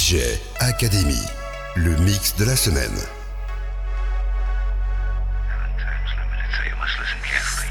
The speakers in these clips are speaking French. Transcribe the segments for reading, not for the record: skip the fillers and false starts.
DJ Academy, le mix de la semaine. Time's limited, so you must listen carefully.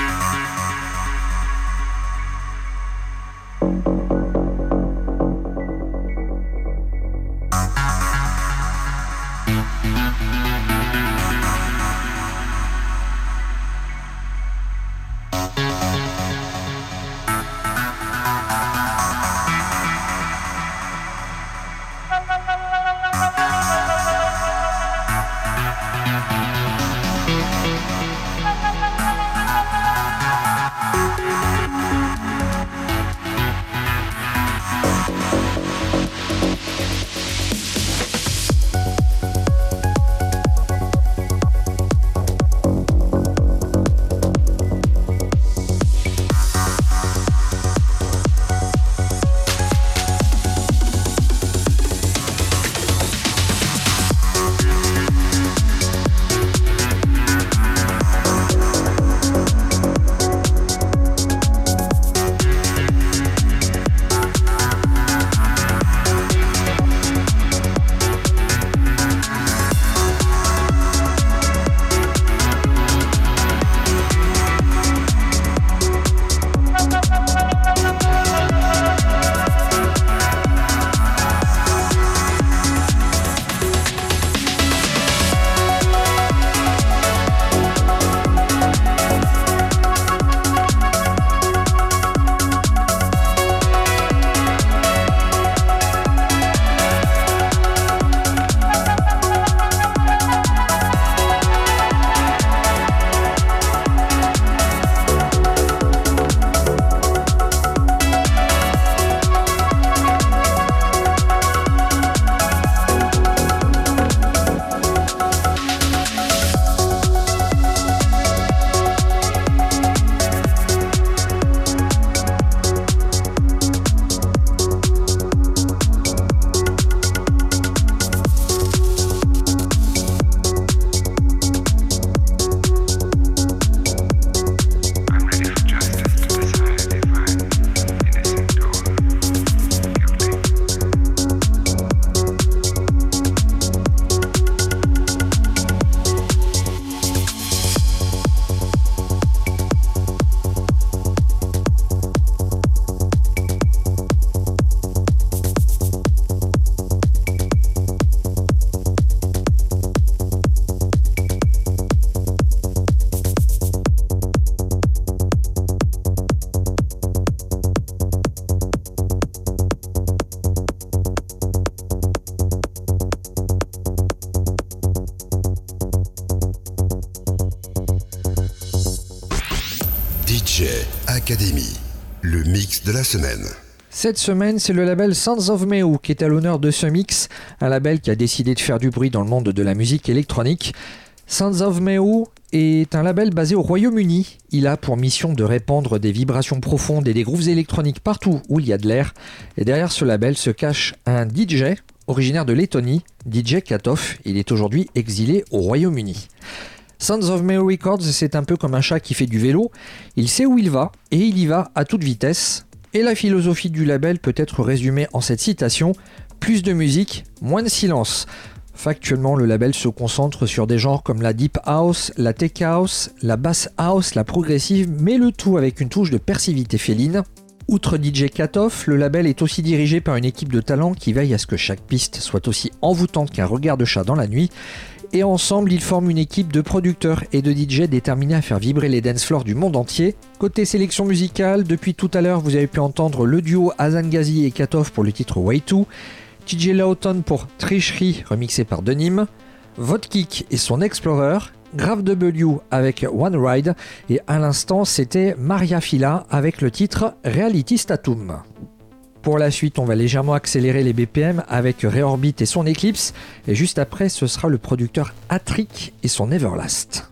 DJ Academy, le mix de la semaine. Cette semaine, c'est le label Sounds of Mehu qui est à l'honneur de ce mix, un label qui a décidé de faire du bruit dans le monde de la musique électronique. Sounds of Mehu est un label basé au Royaume-Uni. Il a pour mission de répandre des vibrations profondes et des grooves électroniques partout où il y a de l'air. Et derrière ce label se cache un DJ originaire de Lettonie, DJ Katov. Il est aujourd'hui exilé au Royaume-Uni. Sounds of Mehu Records, c'est un peu comme un chat qui fait du vélo. Il sait où il va et il y va à toute vitesse. Et la philosophie du label peut être résumée en cette citation: plus de musique, moins de silence. Factuellement, le label se concentre sur des genres comme la deep house, la tech house, la bass house, la progressive, mais le tout avec une touche de persivité féline. Outre DJ Katov, le label est aussi dirigé par une équipe de talents qui veille à ce que chaque piste soit aussi envoûtante qu'un regard de chat dans la nuit. Et ensemble, ils forment une équipe de producteurs et de DJ déterminés à faire vibrer les dance floors du monde entier. Côté sélection musicale, depuis tout à l'heure, vous avez pu entendre le duo Hasan Ghazi et Katov pour le titre Way 2, TJ Lawton pour Tricherie remixé par Denim, Vodkick et son Explorer, Grave W avec One Ride, et à l'instant c'était Maria Fila avec le titre Reality Statum. Pour la suite, on va légèrement accélérer les BPM avec Reorbit et son Eclipse, et juste après ce sera le producteur Attrick et son Everlast.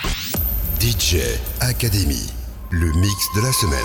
DJ Academy, le mix de la semaine.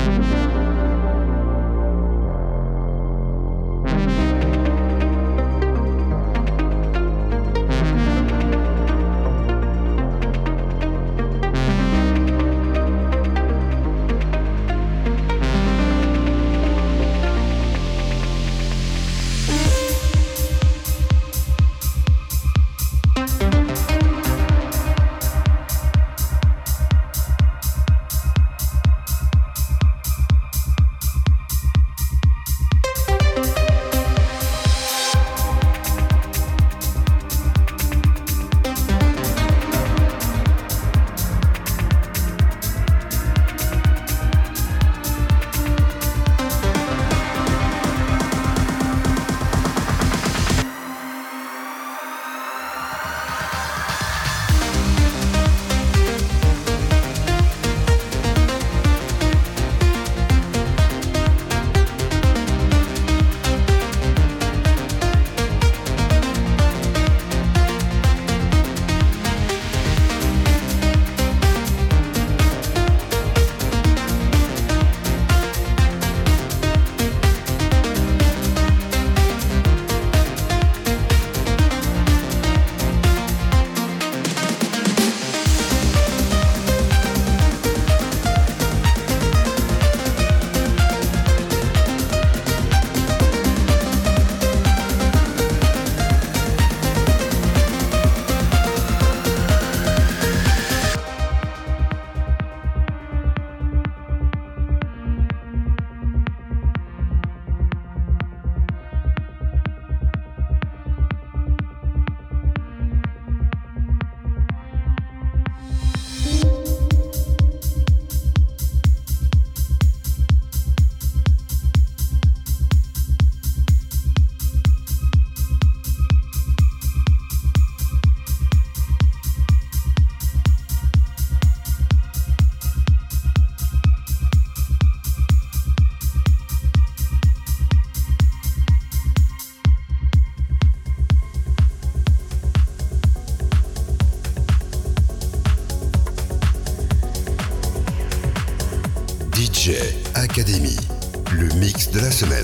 DJ Academy, le mix de la semaine.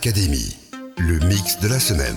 Academy, le mix de la semaine.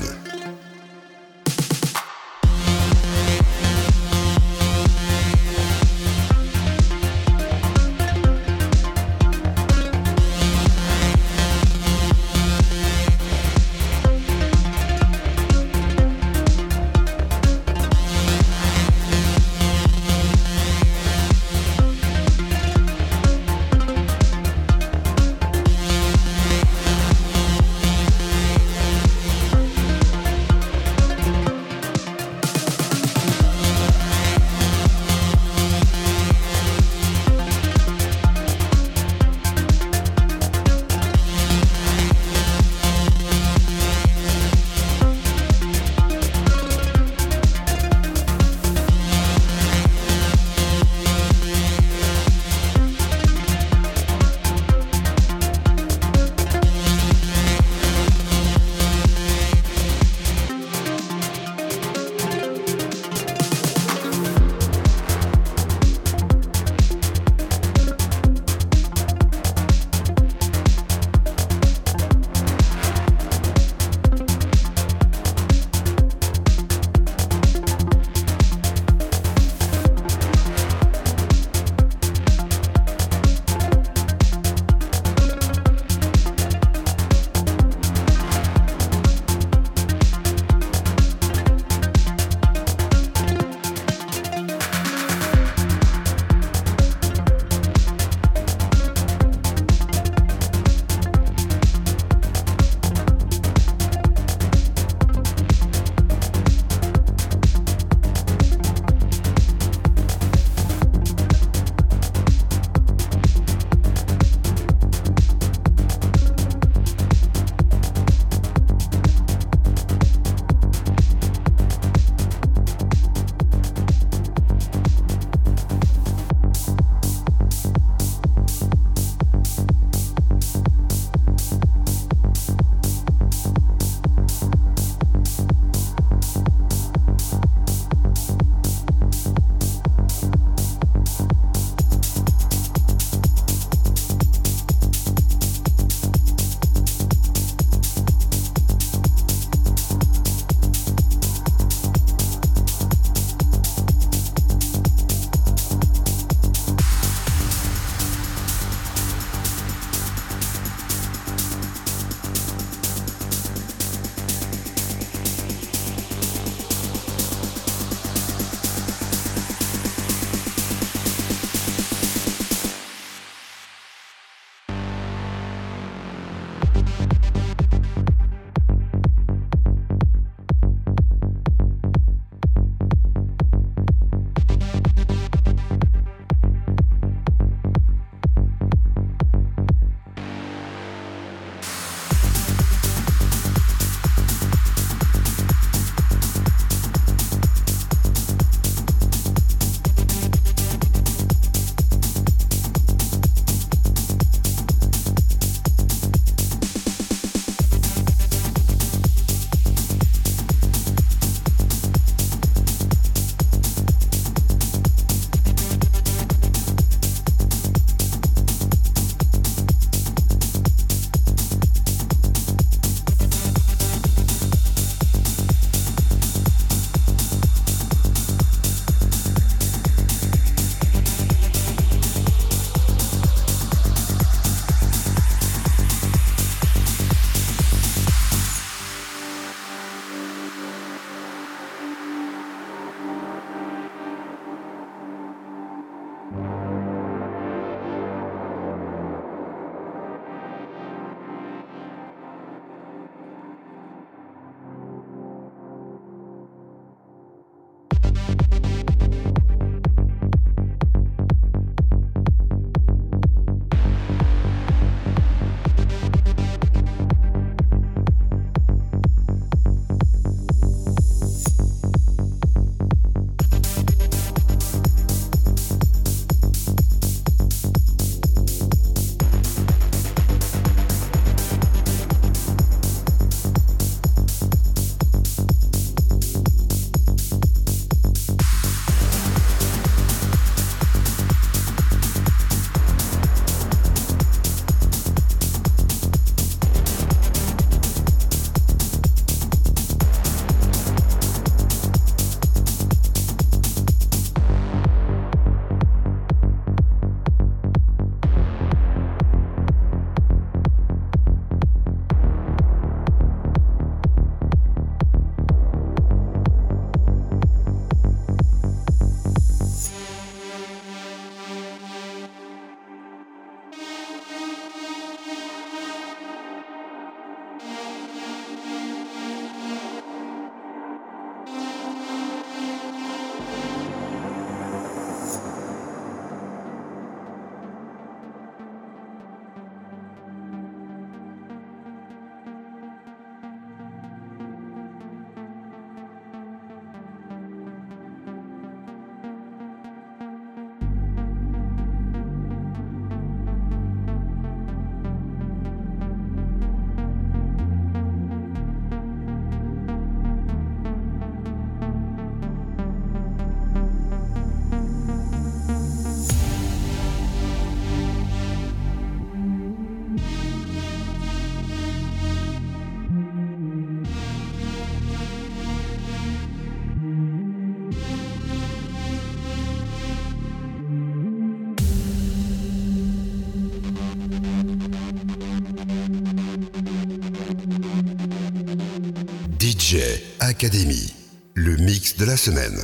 DJ Academy, le mix de la semaine.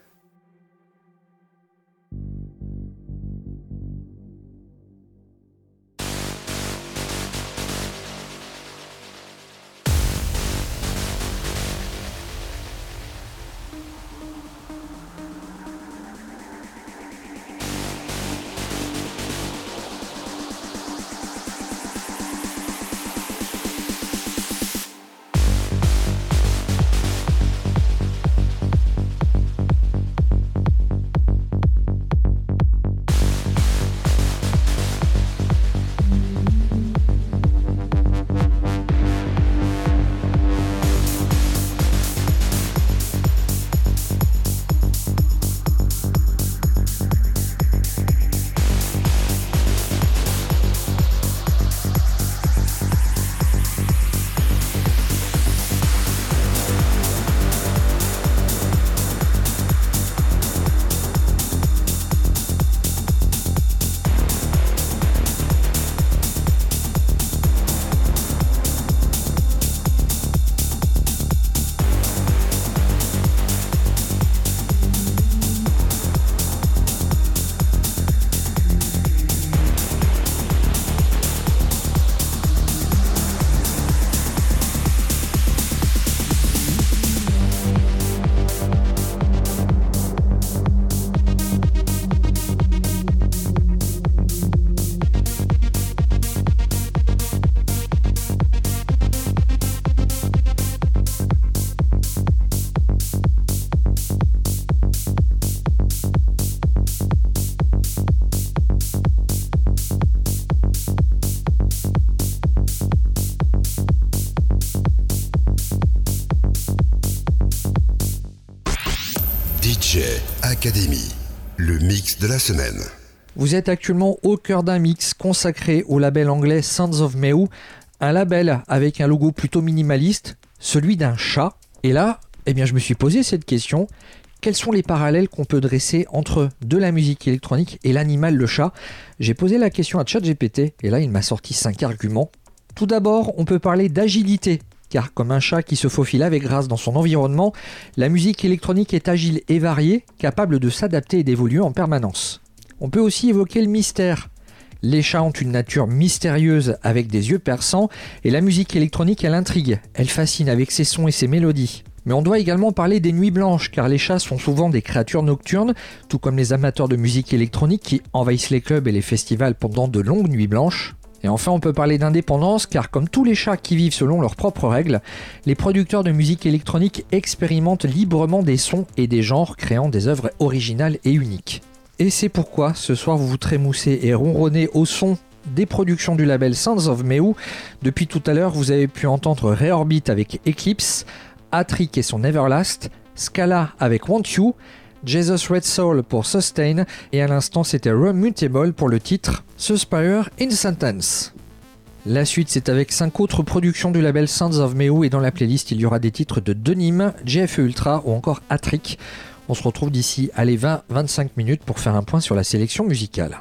DJ Academy, le mix de la semaine. Vous êtes actuellement au cœur d'un mix consacré au label anglais Sounds of Meow, un label avec un logo plutôt minimaliste, celui d'un chat. Et là, je me suis posé cette question. Quels sont les parallèles qu'on peut dresser entre de la musique électronique et l'animal, le chat? J'ai posé la question à ChatGPT et là, il m'a sorti 5 arguments. Tout d'abord, on peut parler d'agilité. Car comme un chat qui se faufile avec grâce dans son environnement, la musique électronique est agile et variée, capable de s'adapter et d'évoluer en permanence. On peut aussi évoquer le mystère. Les chats ont une nature mystérieuse avec des yeux perçants et la musique électronique, elle intrigue, elle fascine avec ses sons et ses mélodies. Mais on doit également parler des nuits blanches, car les chats sont souvent des créatures nocturnes, tout comme les amateurs de musique électronique qui envahissent les clubs et les festivals pendant de longues nuits blanches. Et enfin, on peut parler d'indépendance, car comme tous les chats qui vivent selon leurs propres règles, les producteurs de musique électronique expérimentent librement des sons et des genres, créant des œuvres originales et uniques. Et c'est pourquoi, ce soir, vous vous trémoussez et ronronnez au son des productions du label Sounds of Meow. Depuis tout à l'heure, vous avez pu entendre Reorbit avec Eclipse, Atrik et son Everlast, Scala avec Want You, Jesus Red Soul pour Sustain, et à l'instant c'était Remutable pour le titre Suspire in Sentence. La suite c'est avec 5 autres productions du label Sounds of Meow, et dans la playlist il y aura des titres de Denim, JFE Ultra ou encore Atrik. On se retrouve d'ici 20-25 minutes pour faire un point sur la sélection musicale.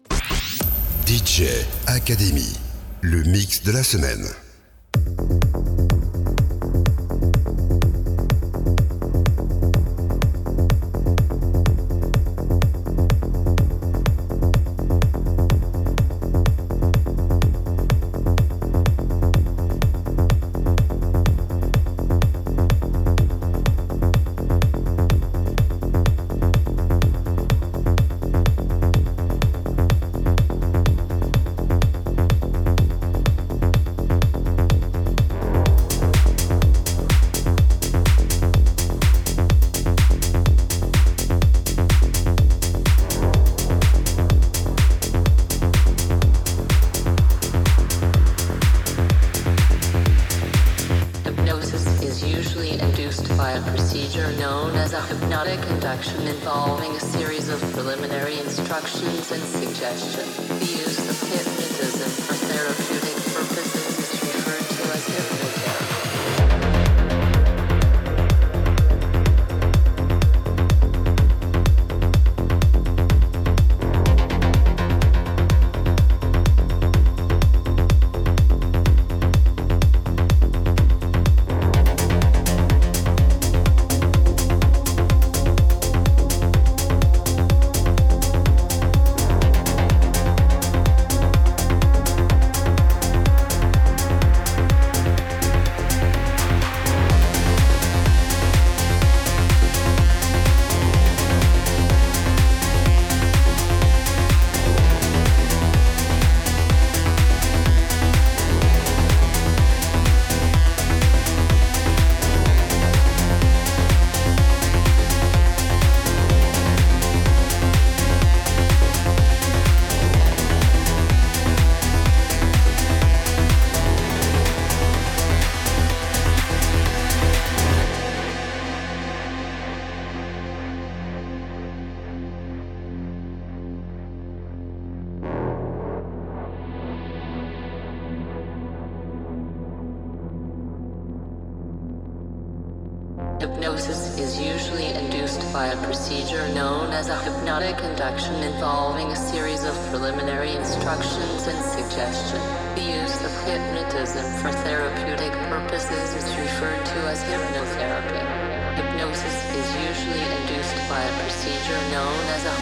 DJ Academy, le mix de la semaine. Involving a series of preliminary instructions and suggestions. The use of hypnotism for therapeutic purposes is referred to as hypnotherapy. Hypnosis is usually induced by a procedure known as a hypnotic induction involving a series of preliminary instructions and suggestion. The use of hypnotism for therapeutic purposes is referred to as hypnotherapy. Hypnosis is usually induced by a procedure known as a